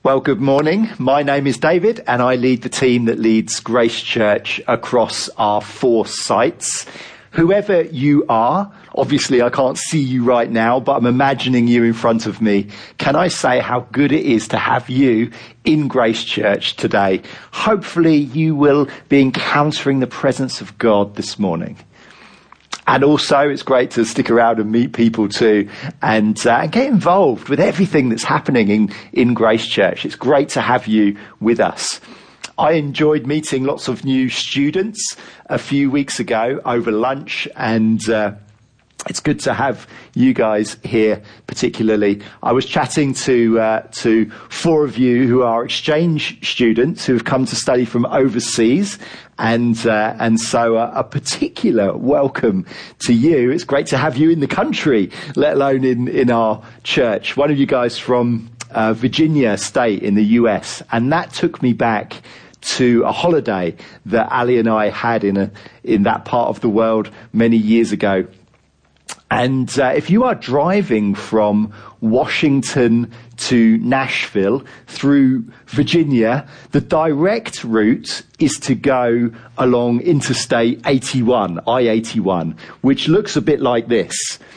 Well, good morning. My name is David and I lead the team that leads Grace Church across our 4 sites. Whoever you are, obviously I can't see you right now, but I'm imagining you in front of me. Can I say how good it is to have you in Grace Church today? Hopefully you will be encountering the presence of God this morning. And also, it's great to stick around and meet people too, and get involved with everything that's happening in Grace Church. It's great to have you with us. I enjoyed meeting lots of new students a few weeks ago over lunch, and it's good to have you guys here particularly. I was chatting to 4 of you who are exchange students who have come to study from overseas. And so a particular welcome to you. It's great to have you in the country, let alone in our church. One of you guys from Virginia State in the US, and that took me back to a holiday that Ali and I had in that part of the world many years ago. And if you are driving from Washington to Nashville through Virginia, the direct route is to go along Interstate 81, I-81, which looks a bit like this.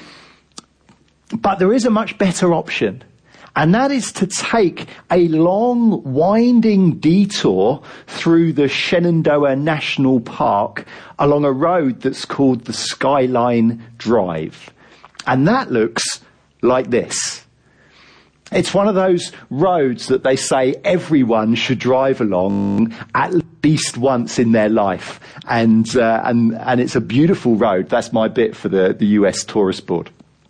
But there is a much better option, and that is to take a long, winding detour through the Shenandoah National Park along a road that's called the Skyline Drive. And that looks like this. It's one of those roads that they say everyone should drive along at least once in their life. And it's a beautiful road. That's my bit for the US Tourist Board.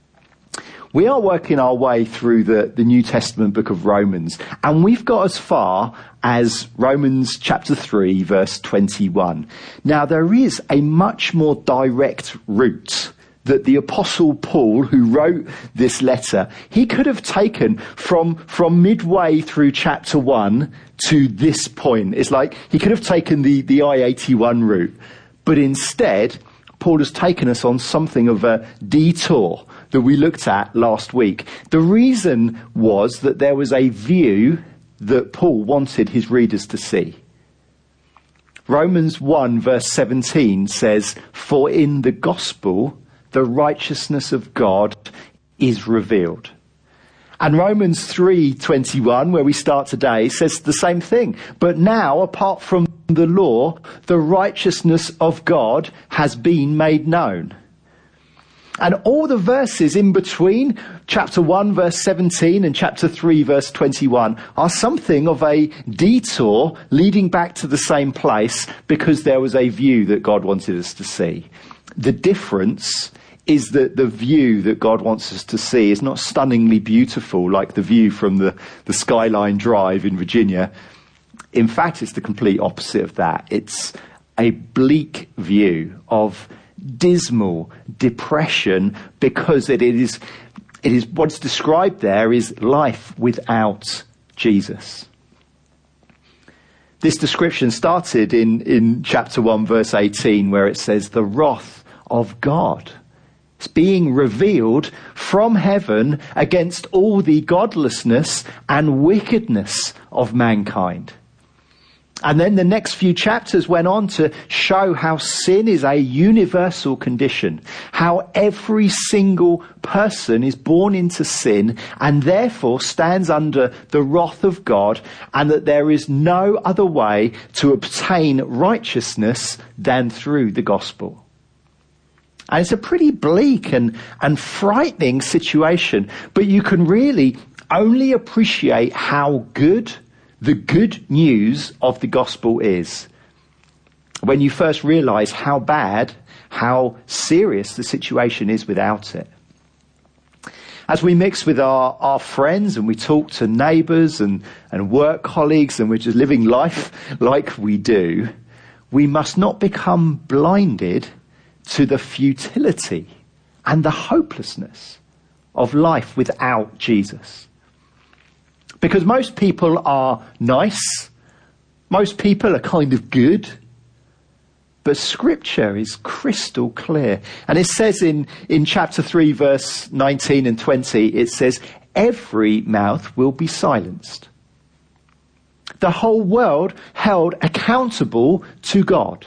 We are working our way through the New Testament book of Romans, and we've got as far as Romans chapter 3, verse 21. Now, there is a much more direct route that the Apostle Paul, who wrote this letter, he could have taken from midway through chapter 1 to this point. It's like he could have taken the I-81 route, but instead, Paul has taken us on something of a detour that we looked at last week. The reason was that there was a view that Paul wanted his readers to see. Romans 1 verse 17 says, "For in the gospel, the righteousness of God is revealed." And Romans 3:21, where we start today, says the same thing. But now, apart from the law, the righteousness of God has been made known. And all the verses in between chapter 1 verse 17 and chapter 3 verse 21 are something of a detour leading back to the same place because there was a view that God wanted us to see. The difference is that the view that God wants us to see is not stunningly beautiful like the view from the Skyline Drive in Virginia. In fact, it's the complete opposite of that. It's a bleak view of dismal depression because it is what's described there is life without Jesus. This description started in chapter 1 verse 18 where it says the wrath of God. It's being revealed from heaven against all the godlessness and wickedness of mankind. And then the next few chapters went on to show how sin is a universal condition, how every single person is born into sin and therefore stands under the wrath of God, and that there is no other way to obtain righteousness than through the gospel. And it's a pretty bleak and frightening situation, but you can really only appreciate how good the good news of the gospel is when you first realize how bad, how serious the situation is without it. As we mix with our friends and we talk to neighbours and work colleagues and we're just living life like we do, we must not become blinded to the futility and the hopelessness of life without Jesus. Because most people are nice, most people are kind of good, but Scripture is crystal clear. And it says in chapter 3, verse 19 and 20, it says, every mouth will be silenced. the whole world held accountable to God.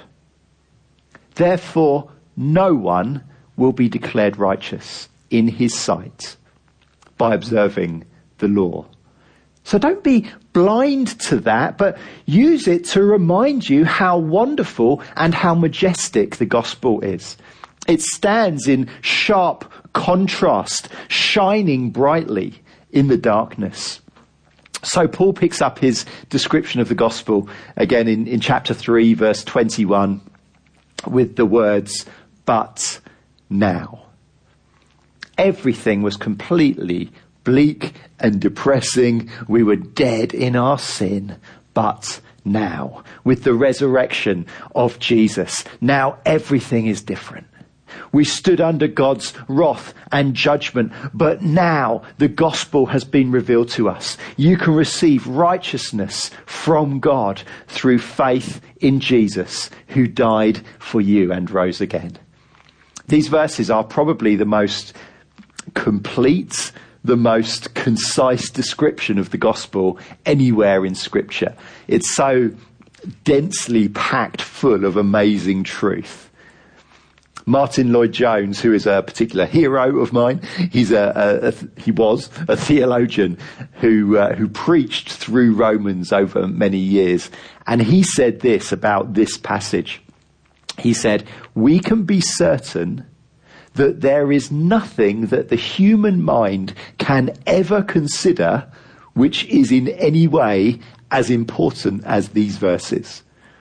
Therefore, no one will be declared righteous in his sight by observing the law. So don't be blind to that, but use it to remind you how wonderful and how majestic the gospel is. It stands in sharp contrast, shining brightly in the darkness. So Paul picks up his description of the gospel again in chapter 3, verse 21, with the words, "But now." Everything was completely bleak and depressing. We were dead in our sin. But now, with the resurrection of Jesus, now everything is different. We stood under God's wrath and judgment, but now the gospel has been revealed to us. You can receive righteousness from God through faith in Jesus, who died for you and rose again. These verses are probably the most complete, the most concise description of the gospel anywhere in Scripture. It's so densely packed full of amazing truth. Martin Lloyd-Jones, who is a particular hero of mine, he was a theologian who preached through Romans over many years, and he said this about this passage. He said, "We can be certain that there is nothing that the human mind can ever consider which is in any way as important as these verses."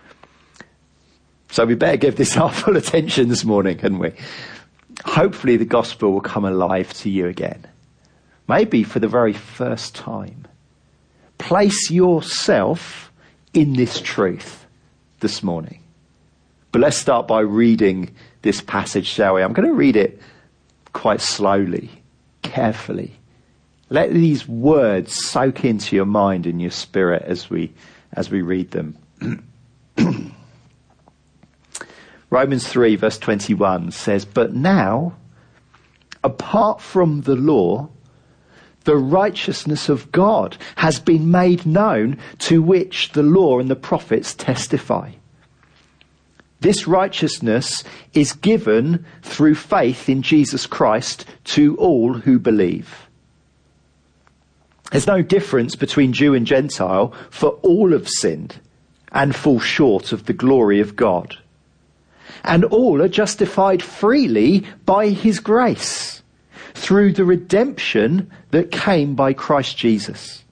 So we better give this our full attention this morning, hadn't we? Hopefully the gospel will come alive to you again. Maybe for the very first time. Place yourself in this truth this morning. But let's start by reading this passage, shall we? I'm going to read it quite slowly, carefully. Let these words soak into your mind and your spirit as we read them. Romans 3 verse 21 says, "But now, apart from the law, the righteousness of God has been made known, to which the law and the prophets testify. This righteousness is given through faith in Jesus Christ to all who believe. There's no difference between Jew and Gentile, for all have sinned and fall short of the glory of God. And all are justified freely by his grace, through the redemption that came by Christ Jesus.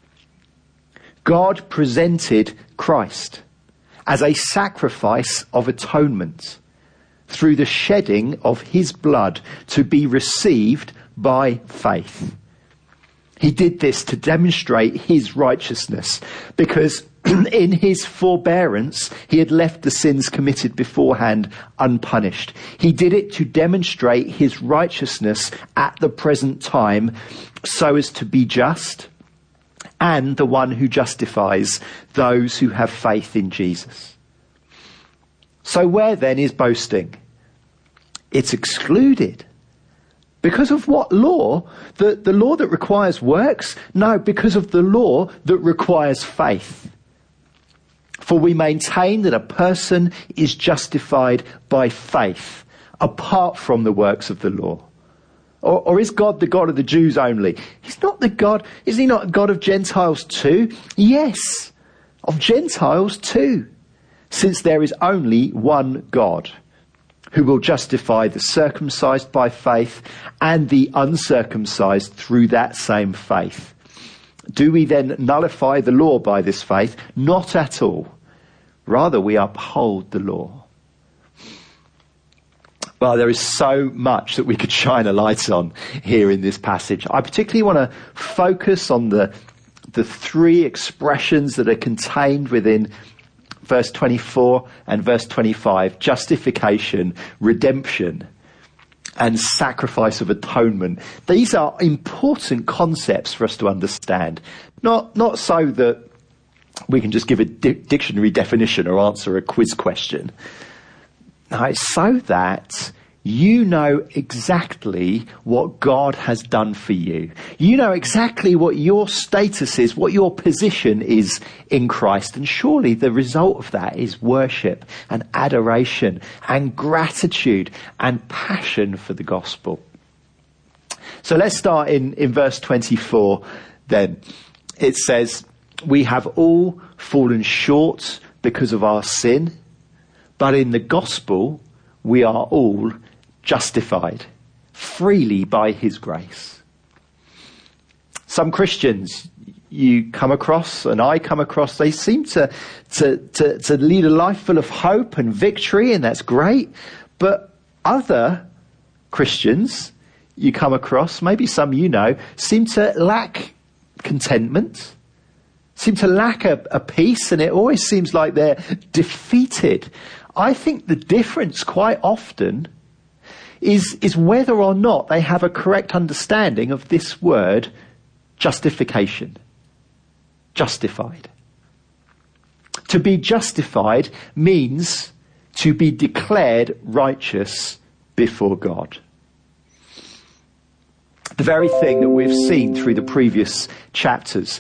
God presented Christ as a sacrifice of atonement through the shedding of his blood to be received by faith. He did this to demonstrate his righteousness, because in his forbearance, he had left the sins committed beforehand unpunished. He did it to demonstrate his righteousness at the present time, so as to be just and the one who justifies those who have faith in Jesus. So where then is boasting? It's excluded. Because of what law? The law that requires works? No, because of the law that requires faith. For we maintain that a person is justified by faith, apart from the works of the law. Or is God the God of the Jews only? He's not the God. Is he not God of Gentiles too? Yes, of Gentiles too. Since there is only one God, who will justify the circumcised by faith and the uncircumcised through that same faith. Do we then nullify the law by this faith? Not at all. Rather, we uphold the law. Well, there is so much that we could shine a light on here in this passage. I particularly want to focus on the three expressions that are contained within verse 24 and verse 25. Justification, redemption, and sacrifice of atonement. These are important concepts for us to understand. Not so that we can just give a dictionary definition or answer a quiz question. No, it's so that you know exactly what God has done for you. You know exactly what your status is, what your position is in Christ. And surely the result of that is worship and adoration and gratitude and passion for the gospel. So let's start in verse 24 then. It says, we have all fallen short because of our sin, but in the gospel we are all justified freely by his grace. Some Christians you come across and I come across, they seem to lead a life full of hope and victory, and that's great. But other Christians you come across, maybe some you know, seem to lack contentment, seem to lack a peace, and it always seems like they're defeated. I think the difference quite often is whether or not they have a correct understanding of this word, justification. Justified. To be justified means to be declared righteous before God. The very thing that we've seen through the previous chapters.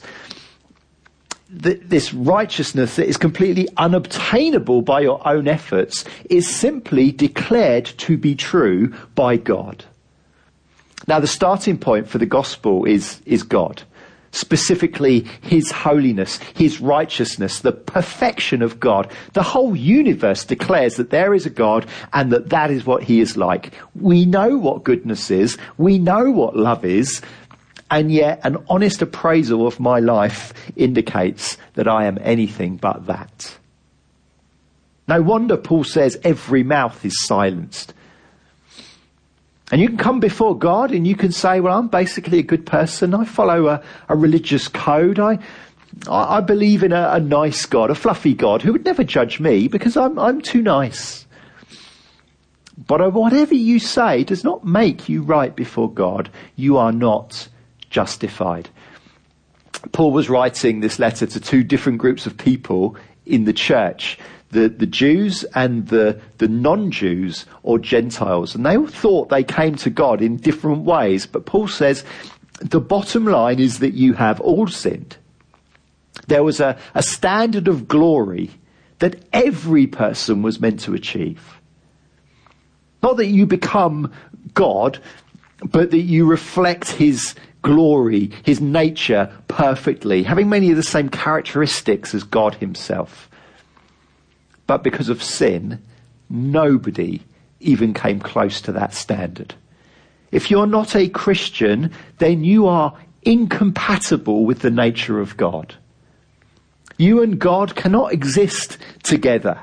This righteousness that is completely unobtainable by your own efforts is simply declared to be true by God. Now, the starting point for the gospel is God. Specifically, his holiness, his righteousness, the perfection of God. The whole universe declares that there is a God and that is what he is like. We know what goodness is. We know what love is. And yet an honest appraisal of my life indicates that I am anything but that. No wonder Paul says every mouth is silenced. And you can come before God and you can say, well, I'm basically a good person. I follow a religious code. I believe in a nice God, a fluffy God who would never judge me because I'm too nice. But whatever you say does not make you right before God. You are not justified. Paul was writing this letter to two different groups of people in the church, the Jews and the non-Jews or Gentiles. And they all thought they came to God in different ways. But Paul says the bottom line is that you have all sinned. There was a standard of glory that every person was meant to achieve. Not that you become God, but that you reflect his glory, his nature perfectly, having many of the same characteristics as God himself. But because of sin, nobody even came close to that standard. If you're not a Christian, then you are incompatible with the nature of God. You and God cannot exist together.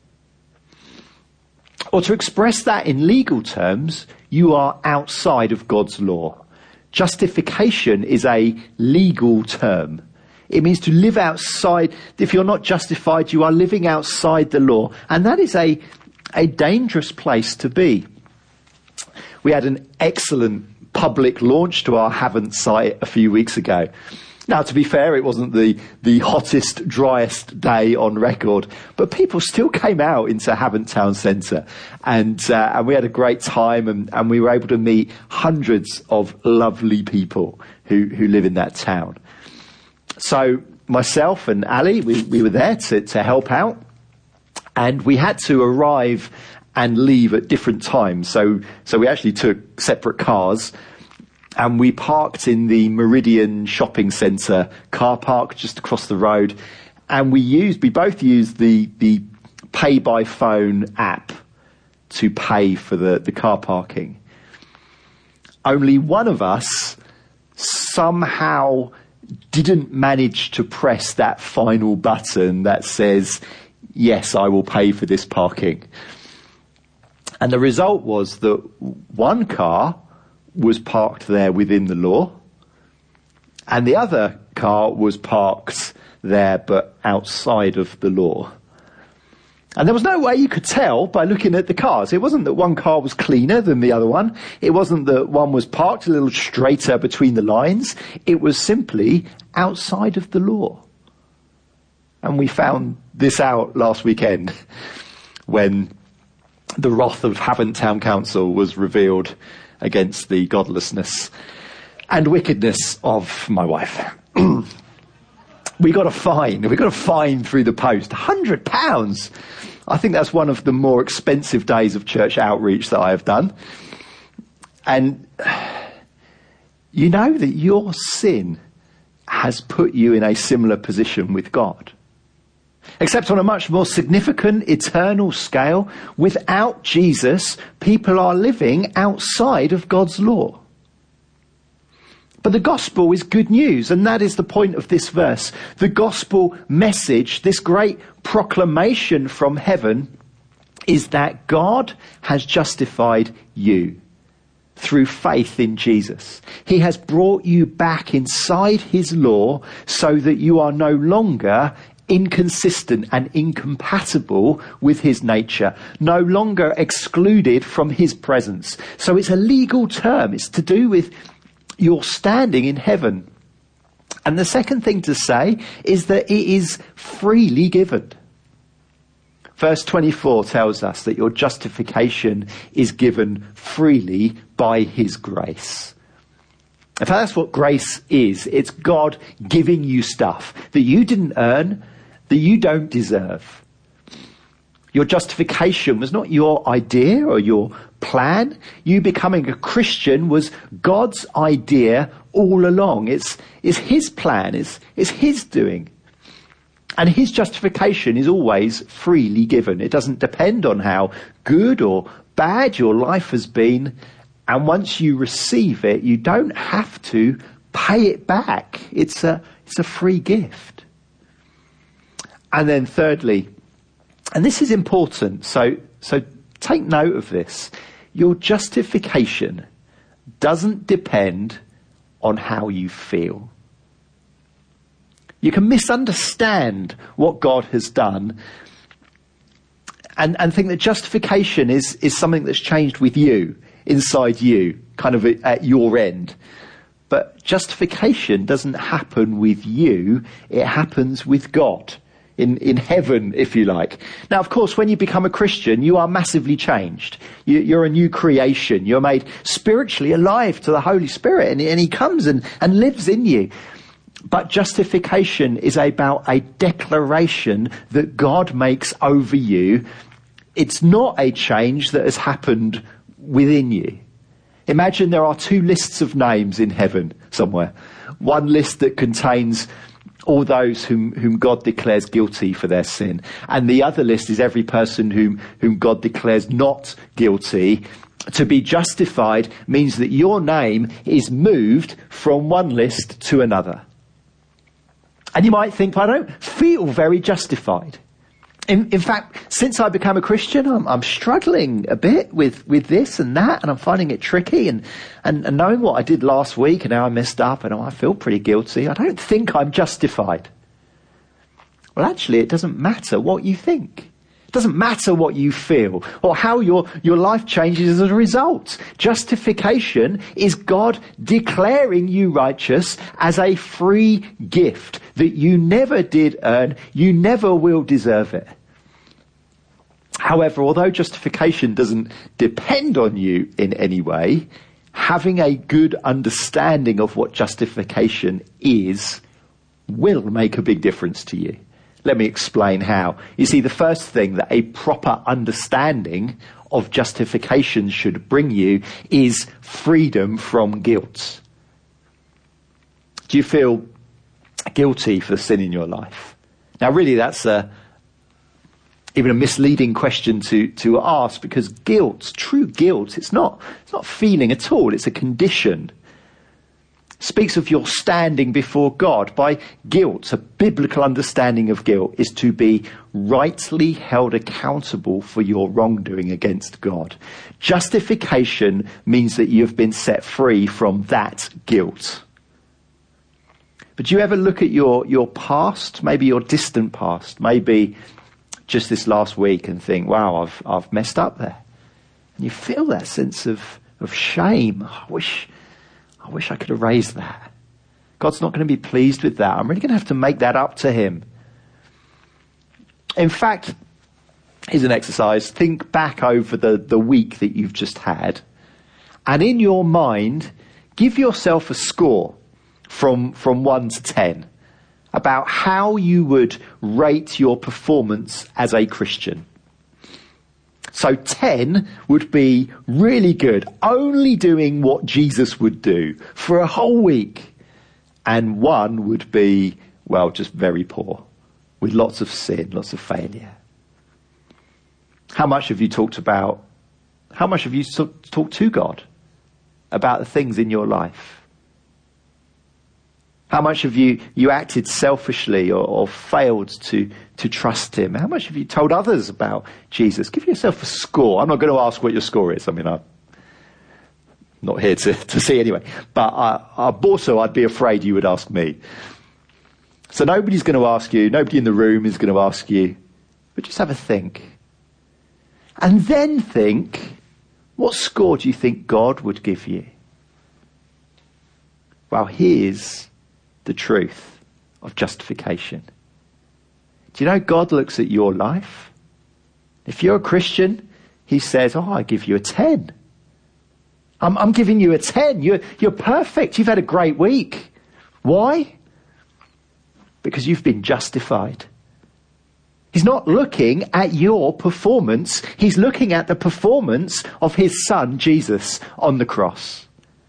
Or to express that in legal terms, you are outside of God's law. Justification is a legal term. It means to live outside. If you're not justified, you are living outside the law. And that is a dangerous place to be. We had an excellent public launch to our Havant site a few weeks ago. Now, to be fair, it wasn't the hottest, driest day on record, but people still came out into Havant Town Centre, and we had a great time, and we were able to meet hundreds of lovely people who live in that town. So myself and Ali, we were there to help out, and we had to arrive and leave at different times. So we actually took separate cars. And we parked in the Meridian Shopping Centre car park just across the road. And we both used the pay by phone app to pay for the car parking. Only one of us somehow didn't manage to press that final button that says, yes, I will pay for this parking. And the result was that one car was parked there within the law, and the other car was parked there but outside of the law. And there was no way you could tell by looking at the cars. It wasn't that one car was cleaner than the other one. It wasn't that one was parked a little straighter between the lines. It was simply outside of the law. And we found this out last weekend when the wrath of Havant Town Council was revealed against the godlessness and wickedness of my wife. We got a fine through the post, £100. I think that's one of the more expensive days of church outreach that I have done. And you know that your sin has put you in a similar position with God. Except on a much more significant, eternal scale, without Jesus, people are living outside of God's law. But the gospel is good news, and that is the point of this verse. The gospel message, this great proclamation from heaven, is that God has justified you through faith in Jesus. He has brought you back inside his law so that you are no longer inconsistent and incompatible with his nature, no longer excluded from his presence. So it's a legal term. It's to do with your standing in heaven. And the second thing to say is that it is freely given. Verse 24 tells us that your justification is given freely by his grace. In fact, that's what grace is. It's God giving you stuff that you didn't earn, that you don't deserve. Your justification was not your idea or your plan. You becoming a Christian was God's idea all along. It's his plan, it's his doing. And his justification is always freely given. It doesn't depend on how good or bad your life has been. And once you receive it, you don't have to pay it back. It's a free gift. And then thirdly, and this is important, so take note of this. Your justification doesn't depend on how you feel. You can misunderstand what God has done and think that justification is something that's changed with you, inside you, kind of at your end. But justification doesn't happen with you, it happens with God. In heaven, if you like. Now, of course, when you become a Christian, you are massively changed. You're a new creation. You're made spiritually alive to the Holy Spirit, and he comes and lives in you. But justification is about a declaration that God makes over you. It's not a change that has happened within you. Imagine there are two lists of names in heaven somewhere. One list that contains all those whom God declares guilty for their sin. And the other list is every person whom God declares not guilty. To be justified means that your name is moved from one list to another. And you might think, well, I don't feel very justified. In fact, since I became a Christian, I'm struggling a bit with this and that, and I'm finding it tricky. And knowing what I did last week and how I messed up, and I feel pretty guilty, I don't think I'm justified. Well, actually, it doesn't matter what you think. It doesn't matter what you feel or how your life changes as a result. Justification is God declaring you righteous as a free gift that you never did earn, you never will deserve it. However, although justification doesn't depend on you in any way, having a good understanding of what justification is will make a big difference to you. Let me explain how. You see, the first thing that a proper understanding of justification should bring you is freedom from guilt. Do you feel guilty for sin in your life? Now, really, that's even a misleading question to ask, because guilt, true guilt, it's not feeling at all. It's a condition. It speaks of your standing before God. By guilt, a biblical understanding of guilt is to be rightly held accountable for your wrongdoing against God. Justification means that you have been set free from that guilt. But do you ever look at your past, maybe your distant past, maybe just this last week, and think, wow, I've messed up there? And you feel that sense of shame. I wish I could erase that. God's not going to be pleased with that. I'm really going to have to make that up to him. In fact, Here's an exercise. Think back over the week that you've just had, and in your mind, give yourself a score from 1 to 10 about how you would rate your performance as a Christian. So 10 would be really good, only doing what Jesus would do for a whole week. And 1 would be, well, just very poor, with lots of sin, lots of failure. How much have you talked to God about the things in your life? How much have you acted selfishly or failed to trust him? How much have you told others about Jesus? Give yourself a score. I'm not going to ask what your score is. I mean, I'm not here to see anyway. But I'd be afraid you would ask me. So nobody's going to ask you. Nobody in the room is going to ask you. But just have a think. And then think, what score do you think God would give you? Well, here's the truth of justification. Do you know God looks at your life? If you're a Christian, he says, I give you a 10. I'm giving you a 10. You're perfect. You've had a great week. Why? Because you've been justified. He's not looking at your performance. He's looking at the performance of his son, Jesus, on the cross.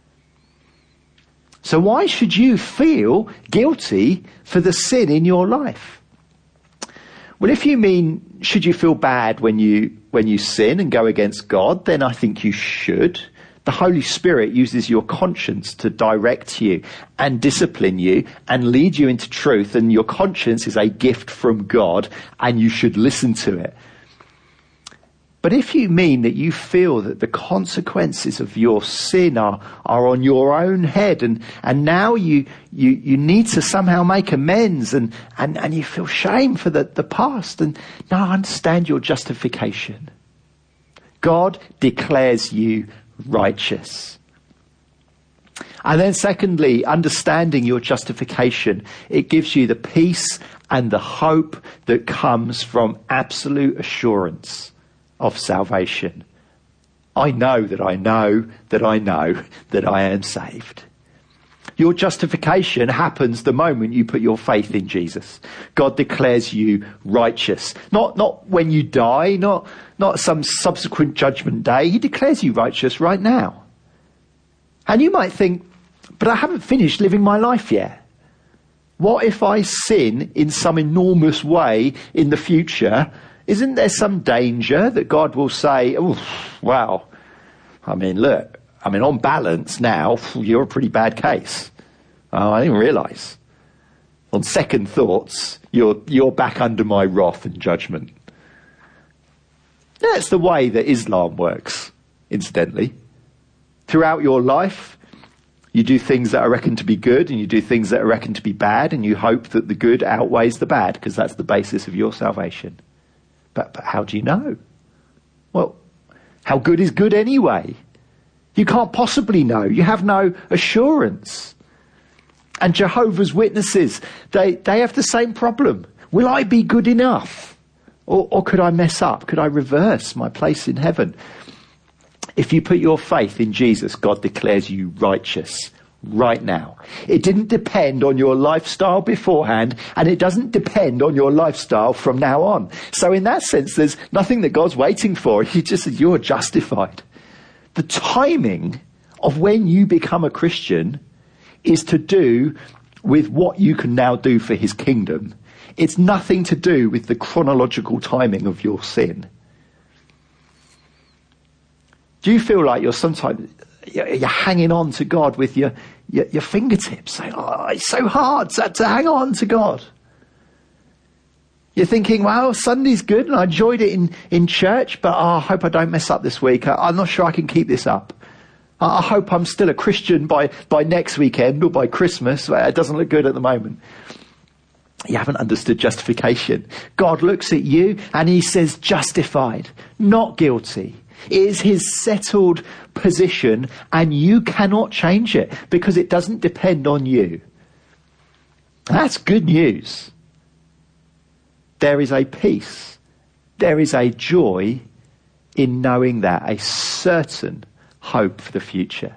So why should you feel guilty for the sin in your life? Well, if you mean, should you feel bad when you sin and go against God, then I think you should. The Holy Spirit uses your conscience to direct you and discipline you and lead you into truth, and your conscience is a gift from God and you should listen to it. But if you mean that you feel that the consequences of your sin are on your own head, and now you need to somehow make amends, and you feel shame for the past, and now I understand your justification. God declares you righteous. And then secondly, understanding your justification, it gives you the peace and the hope that comes from absolute assurance of salvation. I know that I know that I know that I am saved. Your justification happens the moment you put your faith in Jesus. God declares you righteous. Not when you die, not some subsequent judgment day. He declares you righteous right now. And you might think, but I haven't finished living my life yet. What if I sin in some enormous way in the future? Isn't there some danger that God will say, well, on balance now, you're a pretty bad case. Oh, I didn't realise. On second thoughts, you're back under my wrath and judgment. That's the way that Islam works, incidentally. Throughout your life, you do things that are reckoned to be good and you do things that are reckoned to be bad, and you hope that the good outweighs the bad, because that's the basis of your salvation. But how do you know? Well, how good is good anyway? You can't possibly know. You have no assurance. And Jehovah's Witnesses, they have the same problem. Will I be good enough? Or could I mess up? Could I reverse my place in heaven? If you put your faith in Jesus, God declares you righteous right now. It didn't depend on your lifestyle beforehand, and it doesn't depend on your lifestyle from now on. So in that sense, there's nothing that God's waiting for. He just says you're justified. The timing of when you become a Christian is to do with what you can now do for his kingdom. It's nothing to do with the chronological timing of your sin. Do you feel like you're hanging on to God with your fingertips, saying, it's so hard to hang on to God? You're thinking, well, Sunday's good and I enjoyed it in church, but I hope I don't mess up this week. I'm not sure I can keep this up. I hope I'm still a Christian by next weekend or by Christmas. It doesn't look good at the moment. You haven't understood justification. God looks at you and he says justified, not guilty. It is his settled position, and you cannot change it because it doesn't depend on you. That's good news. There is a peace There is a joy in knowing that, a certain hope for the future.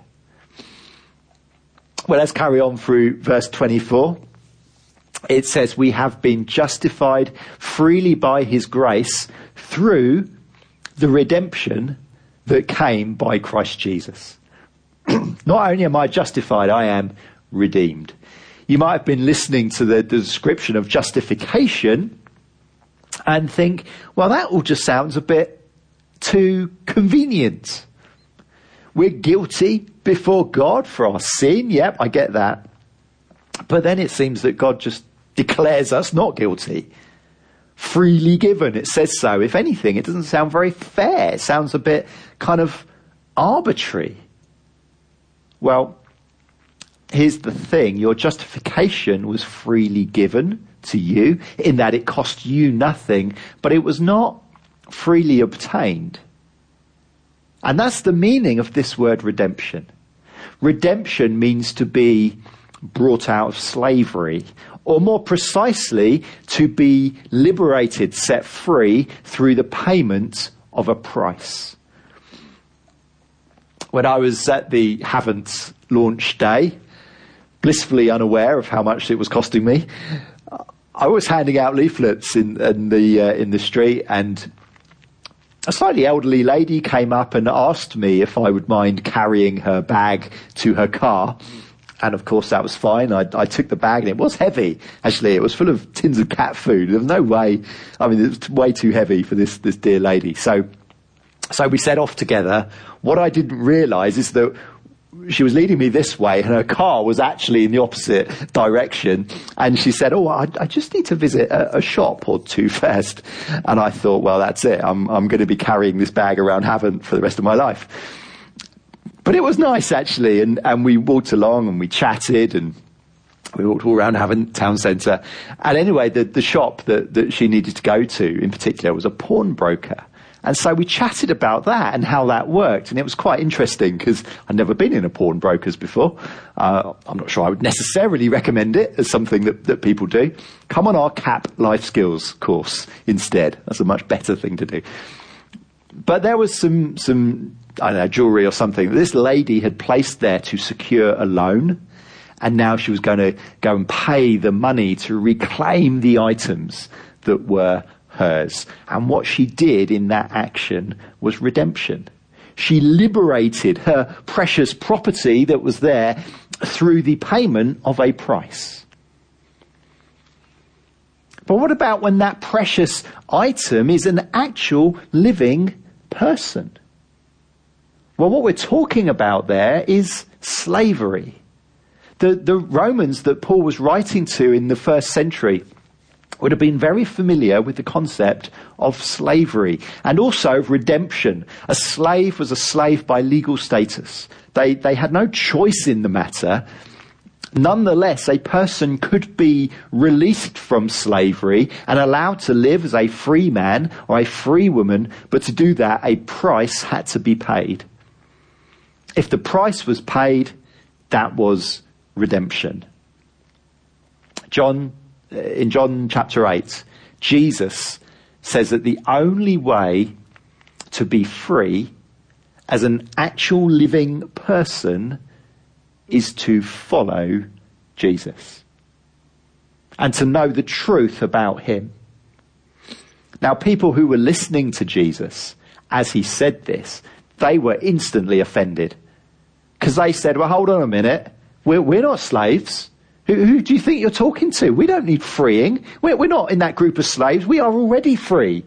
Well, let's carry on through verse 24. It says, we have been justified freely by his grace through the redemption that came by Christ Jesus. Not only am I justified, I am redeemed. You might have been listening to the description of justification and think, well, that all just sounds a bit too convenient. We're guilty before God for our sin. Yep, I get that. But then it seems that God just declares us not guilty. Freely given, it says so. If anything, it doesn't sound very fair. It sounds a bit kind of arbitrary. Well, here's the thing. Your justification was freely given to you in that it cost you nothing, but it was not freely obtained. And that's the meaning of this word redemption. Redemption means to be brought out of slavery, or more precisely, to be liberated, set free through the payment of a price. When I was at the Havant launch day, blissfully unaware of how much it was costing me, I was handing out leaflets in the street, and a slightly elderly lady came up and asked me if I would mind carrying her bag to her car. And of course that was fine. I took the bag, and it was heavy. Actually, it was full of tins of cat food. There was no way. I mean, it was way too heavy for this dear lady. So we set off together. What I didn't realise is that she was leading me this way, and her car was actually in the opposite direction. And she said, I just need to visit a shop or two first. And I thought, well, that's it. I'm going to be carrying this bag around Havant for the rest of my life. But it was nice, actually. And we walked along and we chatted, and we walked all around Havant town centre. And anyway, the shop that she needed to go to in particular was a pawnbroker. And so we chatted about that and how that worked. And it was quite interesting because I'd never been in a pawnbroker's before. I'm not sure I would necessarily recommend it as something that people do. Come on our CAP Life Skills course instead. That's a much better thing to do. But there was some I don't know, jewellery or something that this lady had placed there to secure a loan. And now she was going to go and pay the money to reclaim the items that were hers. And what she did in that action was redemption. She liberated her precious property that was there through the payment of a price. But what about when that precious item is an actual living person? Well, what we're talking about there is slavery. The Romans that Paul was writing to in the first century would have been very familiar with the concept of slavery and also of redemption. A slave was a slave by legal status. They had no choice in the matter. Nonetheless, a person could be released from slavery and allowed to live as a free man or a free woman, but to do that, a price had to be paid. If the price was paid, that was redemption. In John chapter 8, Jesus says that the only way to be free as an actual living person is to follow Jesus and to know the truth about him. Now, people who were listening to Jesus as he said this, they were instantly offended because they said, well, hold on a minute. We're not slaves. Who do you think you're talking to? We don't need freeing. We're not in that group of slaves. We are already free.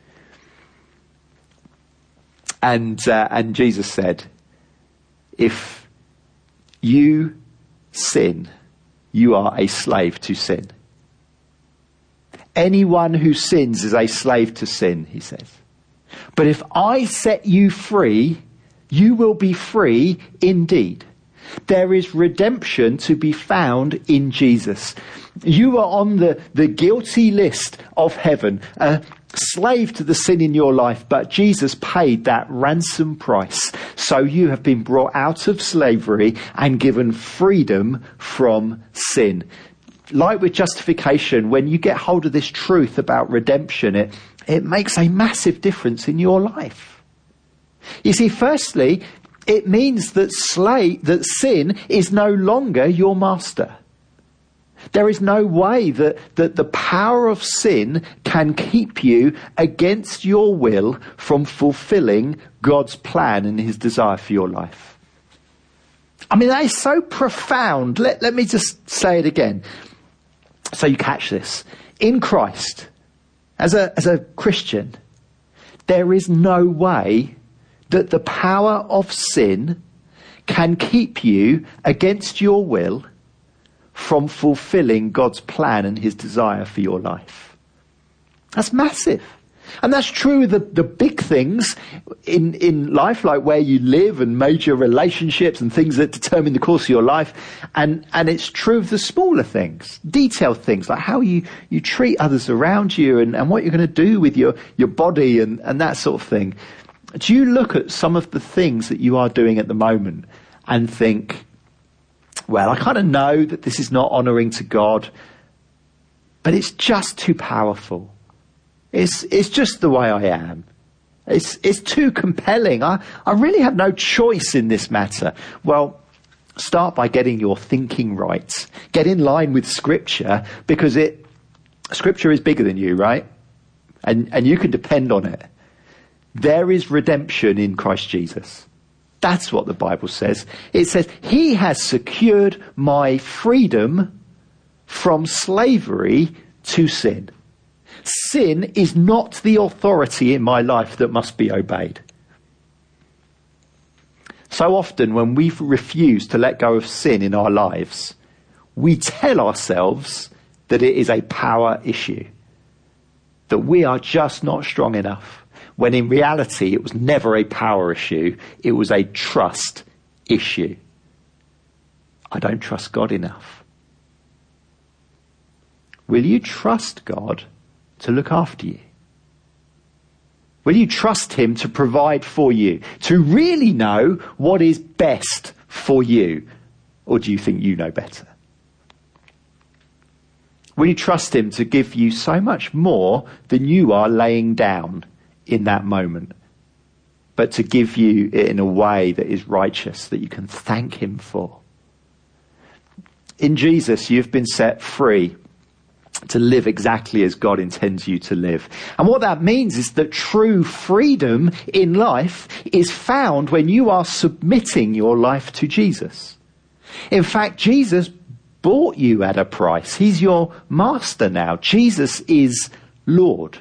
And Jesus said, if you sin, you are a slave to sin. Anyone who sins is a slave to sin, he says. But if I set you free, you will be free indeed. There is redemption to be found in Jesus. You are on the guilty list of heaven, a slave to the sin in your life, but Jesus paid that ransom price. So you have been brought out of slavery and given freedom from sin. like with justification, when you get hold of this truth about redemption, it makes a massive difference in your life. You see, firstly, it means that sin is no longer your master. There is no way that the power of sin can keep you against your will from fulfilling God's plan and his desire for your life. I mean, that is so profound. Let me just say it again so you catch this. In Christ, as a Christian, there is no way that the power of sin can keep you against your will from fulfilling God's plan and his desire for your life. That's massive. And that's true of the big things in life, like where you live and major relationships and things that determine the course of your life. And it's true of the smaller things, detailed things, like how you treat others around you and what you're going to do with your body and that sort of thing. Do you look at some of the things that you are doing at the moment and think, well, I kind of know that this is not honouring to God, but it's just too powerful. It's just the way I am. It's too compelling. I really have no choice in this matter. Well, start by getting your thinking right. Get in line with Scripture, because Scripture is bigger than you, right? And you can depend on it. There is redemption in Christ Jesus. That's what the Bible says. It says, he has secured my freedom from slavery to sin. Sin is not the authority in my life that must be obeyed. So often when we refuse to let go of sin in our lives, we tell ourselves that it is a power issue, that we are just not strong enough, when in reality it was never a power issue, it was a trust issue. I don't trust God enough. Will you trust God to look after you? Will you trust him to provide for you, to really know what is best for you? Or do you think you know better? Will you trust him to give you so much more than you are laying down in that moment, but to give you it in a way that is righteous, that you can thank him for? In Jesus, you've been set free to live exactly as God intends you to live. And what that means is that true freedom in life is found when you are submitting your life to Jesus. In fact, Jesus bought you at a price. He's your master now. Jesus is Lord.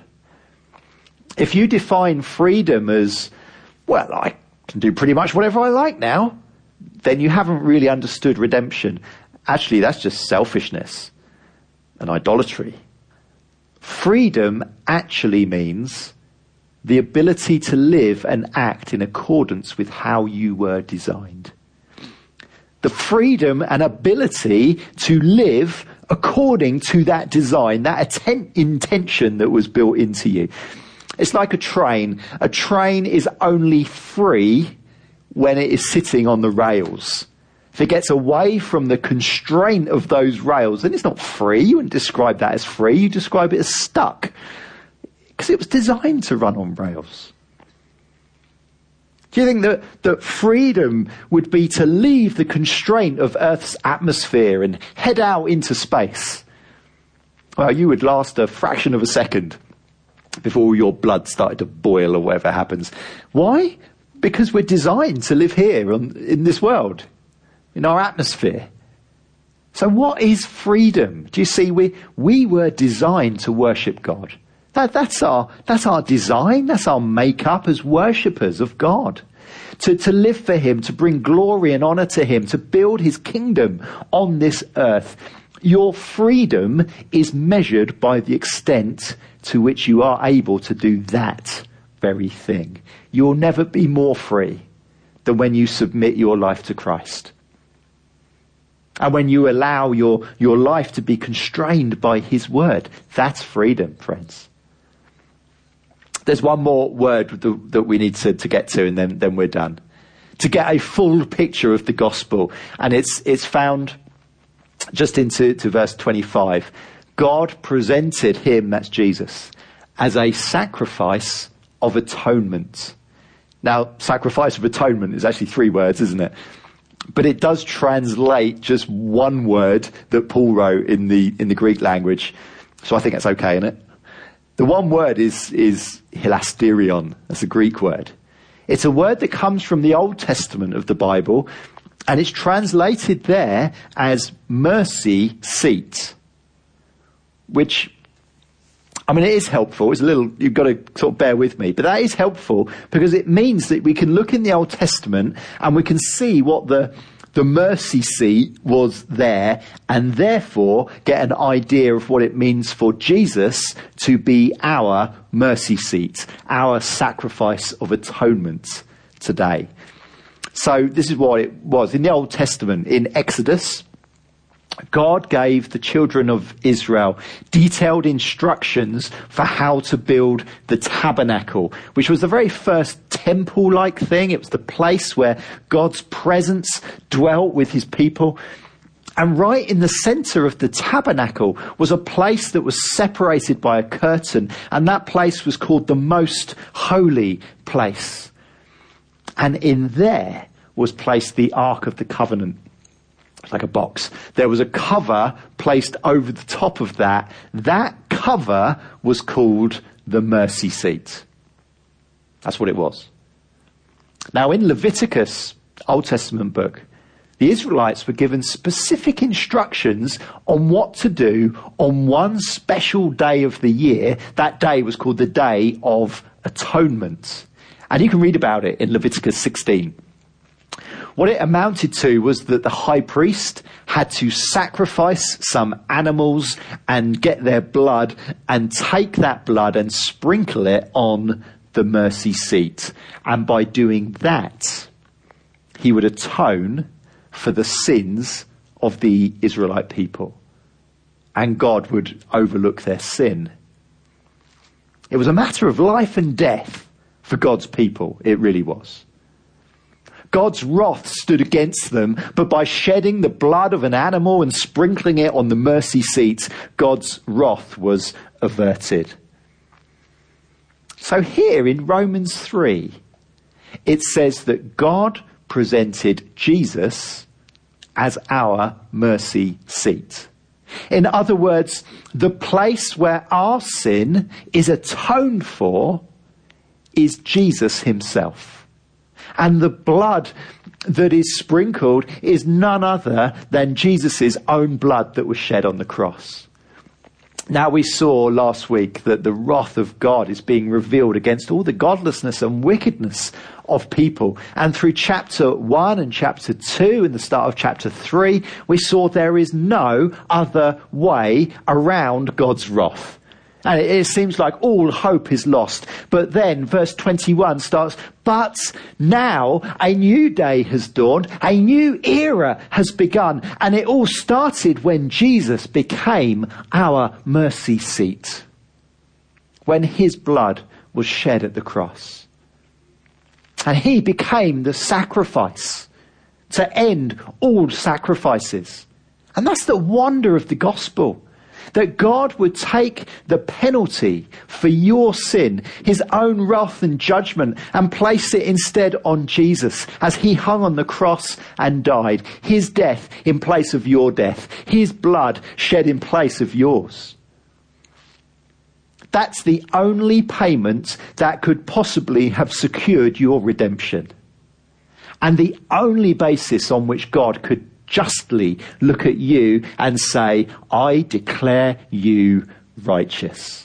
If you define freedom as, well, I can do pretty much whatever I like now, then you haven't really understood redemption. Actually, that's just selfishness and idolatry. Freedom actually means the ability to live and act in accordance with how you were designed. The freedom and ability to live according to that design, that intention that was built into you. It's like a train. A train is only free when it is sitting on the rails. If it gets away from the constraint of those rails, then it's not free. You wouldn't describe that as free. You describe it as stuck, because it was designed to run on rails. Do you think that freedom would be to leave the constraint of Earth's atmosphere and head out into space? Well, you would last a fraction of a second before your blood started to boil or whatever happens. Why? Because we're designed to live here in this world, in our atmosphere. So what is freedom? Do you see, we were designed to worship God. That's our design, that's our makeup as worshippers of God. To live for him, to bring glory and honour to him, to build his kingdom on this earth. Your freedom is measured by the extent to which you are able to do that very thing. You'll never be more free than when you submit your life to Christ. And when you allow your life to be constrained by his word. That's freedom, friends. There's one more word that we need to get to, and then we're done. To get a full picture of the gospel. And it's found just into verse 25. God presented him, that's Jesus, as a sacrifice of atonement. Now, sacrifice of atonement is actually 3 words, isn't it? But it does translate just one word that Paul wrote in the Greek language. So I think that's okay, isn't it? The one word is hilasterion. That's a Greek word. It's a word that comes from the Old Testament of the Bible, and it's translated there as mercy seat, which, I mean, it is helpful. It's a little, you've got to sort of bear with me, but that is helpful because it means that we can look in the Old Testament and we can see what the mercy seat was there, and therefore get an idea of what it means for Jesus to be our mercy seat, our sacrifice of atonement today. So this is what it was. In the Old Testament, in Exodus, God gave the children of Israel detailed instructions for how to build the tabernacle, which was the very first temple-like thing. It was the place where God's presence dwelt with his people. And right in the center of the tabernacle was a place that was separated by a curtain, and that place was called the Most Holy Place. And in there was placed the Ark of the Covenant. Like a box. There was a cover placed over the top of that. That cover was called the mercy seat. That's what it was. Now in Leviticus, Old Testament book, the Israelites were given specific instructions on what to do on one special day of the year. That day was called the Day of Atonement. And you can read about it in Leviticus 16. What it amounted to was that the high priest had to sacrifice some animals and get their blood and take that blood and sprinkle it on the mercy seat. And by doing that, he would atone for the sins of the Israelite people. And God would overlook their sin. It was a matter of life and death for God's people. It really was. God's wrath stood against them, but by shedding the blood of an animal and sprinkling it on the mercy seat, God's wrath was averted. So here in Romans 3, it says that God presented Jesus as our mercy seat. In other words, the place where our sin is atoned for is Jesus himself. And the blood that is sprinkled is none other than Jesus' own blood that was shed on the cross. Now we saw last week that the wrath of God is being revealed against all the godlessness and wickedness of people. And through chapter 1 and chapter 2 and the start of chapter 3, we saw there is no other way around God's wrath. And it seems like all hope is lost. But then verse 21 starts, but now a new day has dawned, a new era has begun. And it all started when Jesus became our mercy seat, when his blood was shed at the cross. And he became the sacrifice to end all sacrifices. And that's the wonder of the gospel. That God would take the penalty for your sin, his own wrath and judgment, and place it instead on Jesus as he hung on the cross and died. His death in place of your death. His blood shed in place of yours. That's the only payment that could possibly have secured your redemption. And the only basis on which God could justly look at you and say, I declare you righteous.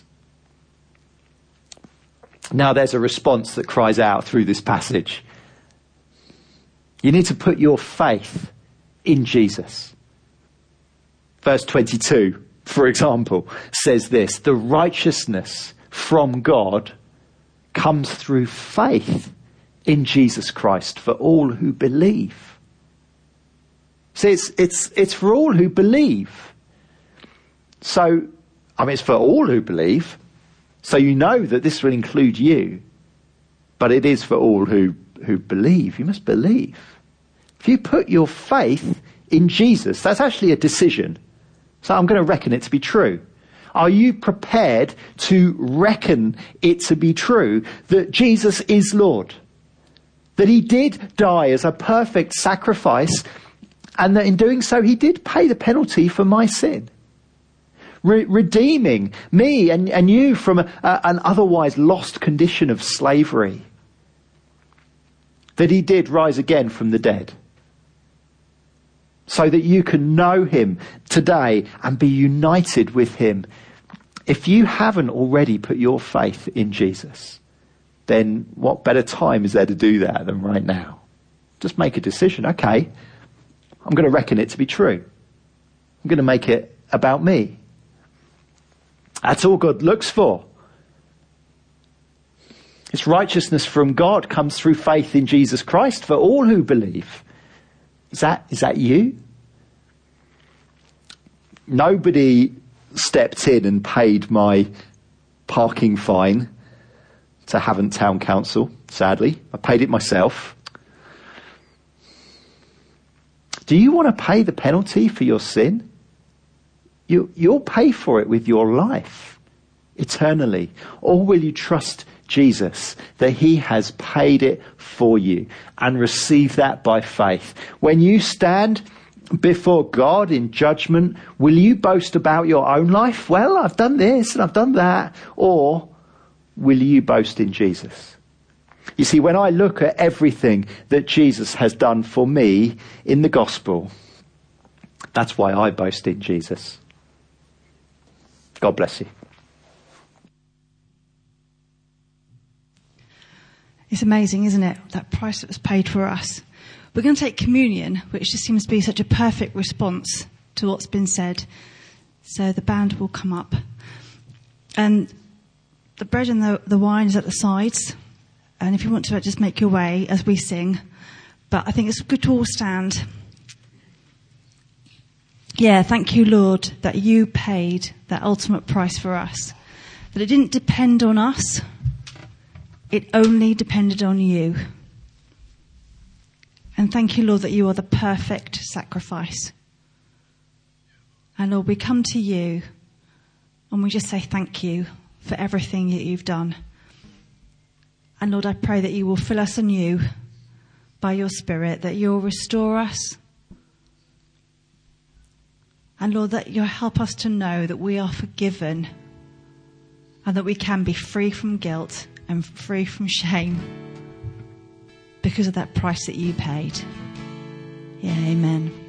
Now there's a response that cries out through this passage. You need to put your faith in Jesus. Verse 22, for example, says this: the righteousness from God comes through faith in Jesus Christ for all who believe. See, it's for all who believe. So, I mean, it's for all who believe. So you know that this will include you. But it is for all who believe. You must believe. If you put your faith in Jesus? That's actually a decision. So I'm going to reckon it to be true. Are you prepared to reckon it to be true that Jesus is Lord? That he did die as a perfect sacrifice, and that in doing so he did pay the penalty for my sin. Redeeming me and you from an otherwise lost condition of slavery. That he did rise again from the dead. So that you can know him today and be united with him. If you haven't already put your faith in Jesus, then what better time is there to do that than right now? Just make a decision. Okay, I'm going to reckon it to be true. I'm going to make it about me. That's all God looks for. His righteousness from God comes through faith in Jesus Christ for all who believe. Is that you? Nobody stepped in and paid my parking fine to Havant Town Council, sadly. I paid it myself. Do you want to pay the penalty for your sin? You'll pay for it with your life, eternally. Or will you trust Jesus, that he has paid it for you, and receive that by faith? When you stand before God in judgment, will you boast about your own life? Well, I've done this and I've done that. Or will you boast in Jesus? You see, when I look at everything that Jesus has done for me in the gospel, that's why I boast in Jesus. God bless you. It's amazing, isn't it? That price that was paid for us. We're going to take communion, which just seems to be such a perfect response to what's been said. So the band will come up. And the bread and the wine is at the sides. And if you want to just make your way as we sing. But I think it's good to all stand. Yeah, thank you, Lord, that you paid that ultimate price for us. That it didn't depend on us. It only depended on you. And thank you, Lord, that you are the perfect sacrifice. And Lord, we come to you and we just say thank you for everything that you've done. And Lord, I pray that you will fill us anew by your Spirit, that you'll restore us. And Lord, that you'll help us to know that we are forgiven and that we can be free from guilt and free from shame because of that price that you paid. Yeah, amen.